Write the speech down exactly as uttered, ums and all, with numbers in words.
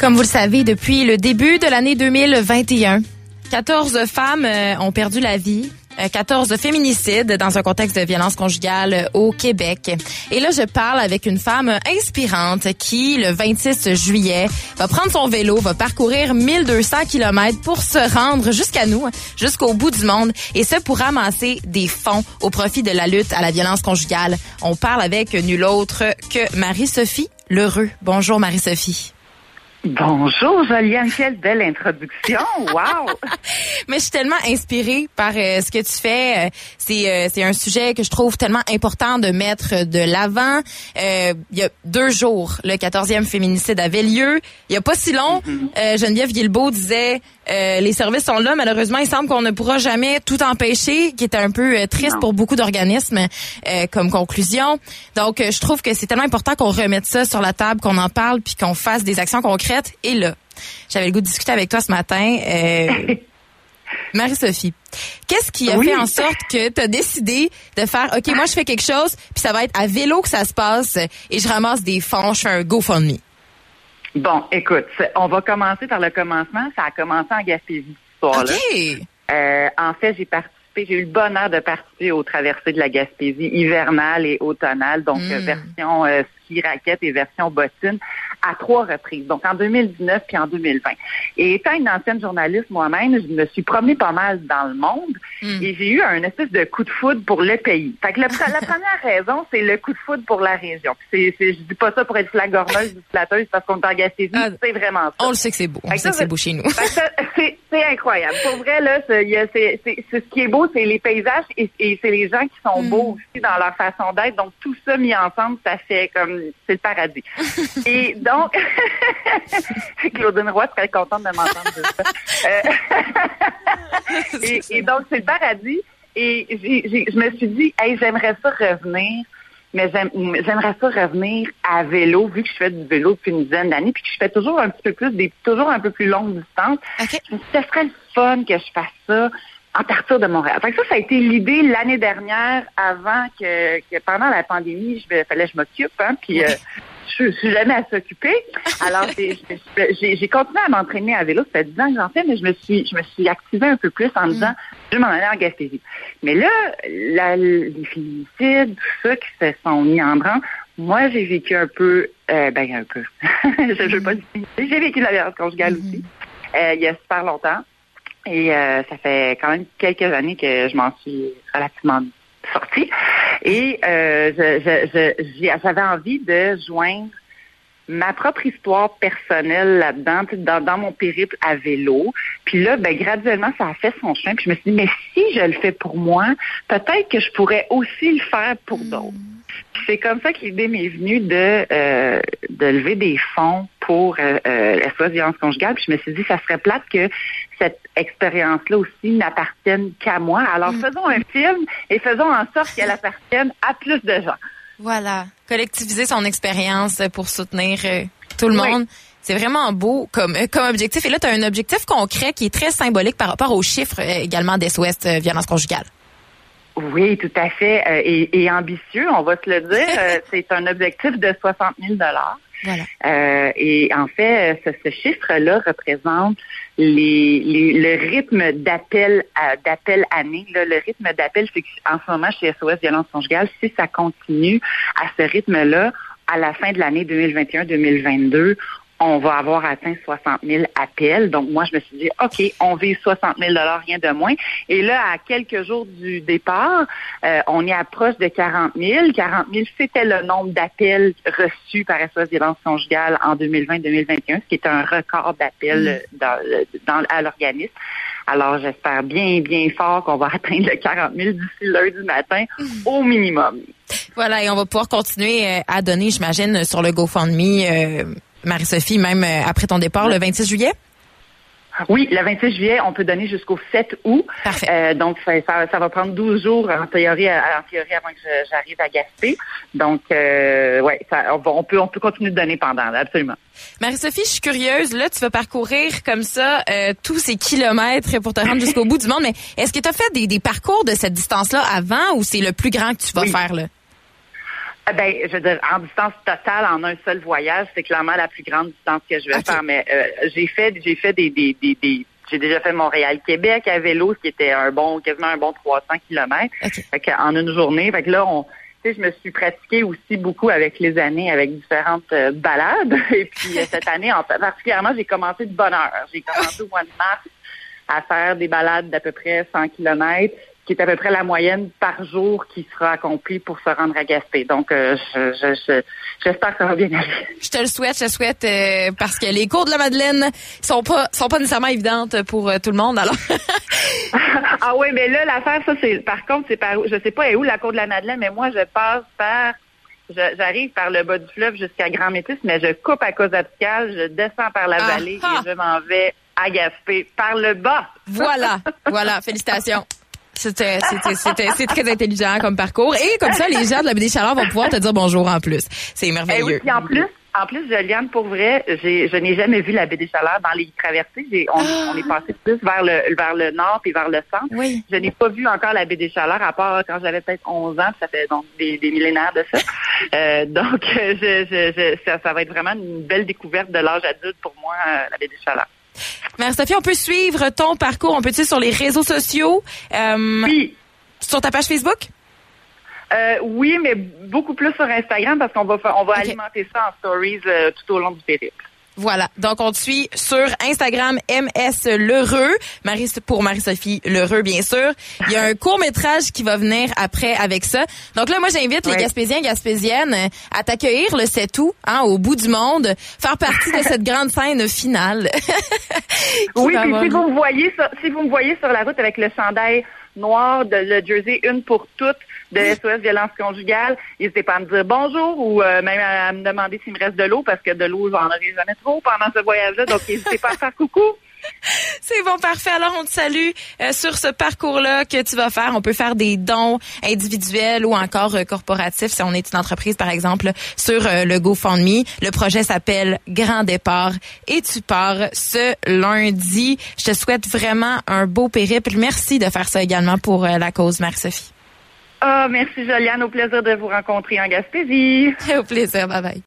Comme vous le savez, depuis le début de l'année deux mille vingt et un, quatorze femmes euh, ont perdu la vie. quatorze féminicides dans un contexte de violence conjugale au Québec. Et là, je parle avec une femme inspirante qui, le vingt-six juillet, va prendre son vélo, va parcourir mille deux cents kilomètres pour se rendre jusqu'à nous, jusqu'au bout du monde, et ce pour ramasser des fonds au profit de la lutte à la violence conjugale. On parle avec nulle autre que Marie-Sophie L'Heureux. Bonjour Marie-Sophie. Bonjour Joliane, quelle belle introduction, wow! Mais je suis tellement inspirée par euh, ce que tu fais. Euh, c'est euh, c'est un sujet que je trouve tellement important de mettre de l'avant. Euh, il y a deux jours, le quatorzième féminicide avait lieu. Il y a pas si long, mm-hmm. euh, Geneviève Guilbeault disait euh, les services sont là. Malheureusement, il semble qu'on ne pourra jamais tout empêcher, qui est un peu euh, triste non. pour beaucoup d'organismes euh, comme conclusion. Donc, euh, je trouve que c'est tellement important qu'on remette ça sur la table, qu'on en parle, puis qu'on fasse des actions concrètes. Et là, j'avais le goût de discuter avec toi ce matin. Euh, Marie-Sophie, qu'est-ce qui a oui. fait en sorte que tu as décidé de faire, OK, moi, je fais quelque chose, puis ça va être à vélo que ça se passe, et je ramasse des fonds, je fais un GoFundMe? Bon, écoute, on va commencer par le commencement. Ça a commencé en Gaspésie, ce soir-là. OK. Euh, en fait, j'ai participé, j'ai eu le bonheur de participer aux traversées de la Gaspésie hivernale et automnale, donc mm. version euh, ski raquette et version bottine, à trois reprises, donc en deux mille dix-neuf puis en deux mille vingt. Et étant une ancienne journaliste moi-même, je me suis promenée pas mal dans le monde mm. et j'ai eu un espèce de coup de foudre pour le pays. Fait que le, la première raison, c'est le coup de foudre pour la région. C'est, c'est, je dis pas ça pour être flagorneuse ou flatteuse parce qu'on est en Gaspésie, ah, c'est vraiment ça. On le sait que c'est beau, on sait ça, que c'est beau chez nous. Ça, c'est, c'est incroyable. Pour vrai, là, c'est, y a, c'est, c'est, c'est, ce qui est beau, c'est les paysages et, et c'est les gens qui sont mm. beaux aussi dans leur façon d'être. Donc, tout ça mis ensemble, ça fait comme, c'est le paradis. Et donc, Claudine Roy serait contente de m'entendre de ça. Euh, et, et donc, c'est le paradis. Et j'ai, j'ai, je me suis dit, hey, j'aimerais ça revenir, mais j'aime, j'aimerais ça revenir à vélo, vu que je fais du vélo depuis une dizaine d'années, puis que je fais toujours un petit peu plus, des toujours un peu plus longues distances. Okay. Je me suis dit, ce serait le fun que je fasse ça à partir de Montréal. Fait que ça, ça a été l'idée l'année dernière, avant que, que pendant la pandémie, il fallait que je m'occupe, hein, puis... Euh, je suis jamais à s'occuper. Alors, j'ai, j'ai, j'ai continué à m'entraîner à vélo. Ça fait dix ans que j'en fais, mais je me suis, je me suis activée un peu plus en me disant, je vais m'en aller en Gaspésie. Mais là, la, les féminicides, tout ça qui se sont mis en branle, moi, j'ai vécu un peu, euh, ben, un peu. je ne veux pas dire, j'ai vécu la violence conjugale mm-hmm. aussi, euh, il y a super longtemps. Et euh, ça fait quand même quelques années que je m'en suis relativement sortie. Et euh, je, je, je, j'avais envie de joindre ma propre histoire personnelle là-dedans, dans, dans mon périple à vélo. Puis là, ben graduellement, ça a fait son chemin. Puis je me suis dit, mais si je le fais pour moi, peut-être que je pourrais aussi le faire pour d'autres. Puis c'est comme ça que l'idée m'est venue de euh, de lever des fonds pour euh, euh, la S O S violence conjugale. Puis je me suis dit, ça serait plate que cette expérience-là aussi n'appartienne qu'à moi. Alors mm. faisons un film et faisons en sorte qu'elle appartienne à plus de gens. Voilà, collectiviser son expérience pour soutenir euh, tout le oui. monde. C'est vraiment beau comme euh, comme objectif. Et là, tu as un objectif concret qui est très symbolique par rapport aux chiffres euh, également d'S O S euh, violence conjugale. Oui, tout à fait. Euh, et, et ambitieux, on va se le dire. euh, c'est un objectif de soixante mille dollars. Voilà. Euh, et en fait, ce, ce chiffre-là représente les, les, le rythme d'appel à, d'appel année. Là, le rythme d'appel, c'est qu'en ce moment, chez S O S Violence Conjugale, si ça continue à ce rythme-là, à la fin de l'année deux mille vingt et un deux mille vingt-deux, on va avoir atteint soixante mille appels. Donc, moi, je me suis dit, OK, on vise soixante mille dollars, rien de moins. Et là, à quelques jours du départ, euh, on est à proche de quarante mille. quarante mille, c'était le nombre d'appels reçus par S O S Violence Conjugale en deux mille vingt deux mille vingt et un, ce qui est un record d'appels mmh. dans, dans, à l'organisme. Alors, j'espère bien, bien fort qu'on va atteindre le quarante mille d'ici lundi matin, mmh. au minimum. Voilà, et on va pouvoir continuer à donner, j'imagine, sur le GoFundMe, euh, Marie-Sophie, même après ton départ, le vingt-six juillet? Oui, le vingt-six juillet, on peut donner jusqu'au sept août. Parfait. Euh, donc, ça, ça, ça va prendre douze jours en théorie, en théorie avant que je, j'arrive à Gaspé. Donc, euh, ouais, ça, on, on peut, on peut continuer de donner pendant, là, absolument. Marie-Sophie, je suis curieuse. Là, tu vas parcourir comme ça euh, tous ces kilomètres pour te rendre jusqu'au bout du monde. Mais est-ce que tu as fait des, des parcours de cette distance-là avant ou c'est le plus grand que tu vas oui. faire là? Ben, je veux dire, en distance totale, en un seul voyage, c'est clairement la plus grande distance que je vais okay. faire. Mais euh, j'ai fait, j'ai fait des, des, des, des j'ai déjà fait Montréal-Québec à vélo, ce qui était un bon, quasiment un bon trois cents kilomètres. Okay. Fait que, en une journée. Fait que là, on, tu sais, je me suis pratiquée aussi beaucoup avec les années, avec différentes euh, balades. Et puis euh, cette année, en, particulièrement, j'ai commencé de bonne heure. J'ai commencé au mois de mars à faire des balades d'à peu près cent kilomètres, qui est à peu près la moyenne par jour qui sera accomplie pour se rendre à Gaspé. Donc, euh, je, je, je, j'espère que ça va bien aller. Je te le souhaite, je te souhaite, euh, parce que les cours de la Madeleine sont pas sont pas nécessairement évidentes pour euh, tout le monde. Alors. Ah oui, mais là, l'affaire, ça, c'est par contre, c'est par je sais pas où la cour de la Madeleine, mais moi, je passe par je, j'arrive par le bas du fleuve jusqu'à Grand Métis, mais je coupe à Cause-Abscale, je descends par la ah, vallée ah. et je m'en vais à Gaspé par le bas. Voilà, voilà, félicitations. C'était, c'était, c'était, c'est très intelligent comme parcours. Et comme ça, les gens de la Baie des Chaleurs vont pouvoir te dire bonjour en plus. C'est merveilleux. Eh oui, puis en plus, en plus, Joliane, pour vrai, j'ai, je n'ai jamais vu la Baie des Chaleurs dans les traversées. J'ai, on, ah. on est passé plus vers le, vers le nord et vers le centre. Oui. Je n'ai pas vu encore la Baie des Chaleurs, à part quand j'avais peut-être onze ans, puis ça fait donc des, des millénaires de ça. euh, donc, je, je, je, ça, ça va être vraiment une belle découverte de l'âge adulte pour moi, euh, la Baie des Chaleurs. Marie-Sophie, on peut suivre ton parcours, on peut te sur les réseaux sociaux, euh, oui. sur ta page Facebook? Euh, oui, mais beaucoup plus sur Instagram parce qu'on va faire, on va okay. alimenter ça en stories euh, tout au long du périple. Voilà. Donc, on te suit sur Instagram, M S Lheureux. Marie, pour Marie-Sophie Lheureux, bien sûr. Il y a un court-métrage qui va venir après avec ça. Donc là, moi, j'invite ouais. les Gaspésiens et Gaspésiennes à t'accueillir le sept août, hein, au bout du monde, faire partie de cette grande scène finale. Oui, puis si vous me voyez sur, si vous me voyez sur la route avec le chandail noir de le jersey Une pour toutes de S O S Violence Conjugale, n'hésitez pas à me dire bonjour ou euh, même à, à me demander s'il me reste de l'eau parce que de l'eau, j'en aurai jamais trop pendant ce voyage-là, donc n'hésitez pas à faire coucou. C'est bon, parfait. Alors, on te salue euh, sur ce parcours-là que tu vas faire. On peut faire des dons individuels ou encore euh, corporatifs si on est une entreprise, par exemple, sur euh, le GoFundMe. Le projet s'appelle Grand Départ et tu pars ce lundi. Je te souhaite vraiment un beau périple. Merci de faire ça également pour euh, la cause, Marie-Sophie. Ah, oh, merci Joliane. Au plaisir de vous rencontrer en Gaspésie. Au plaisir. Bye bye.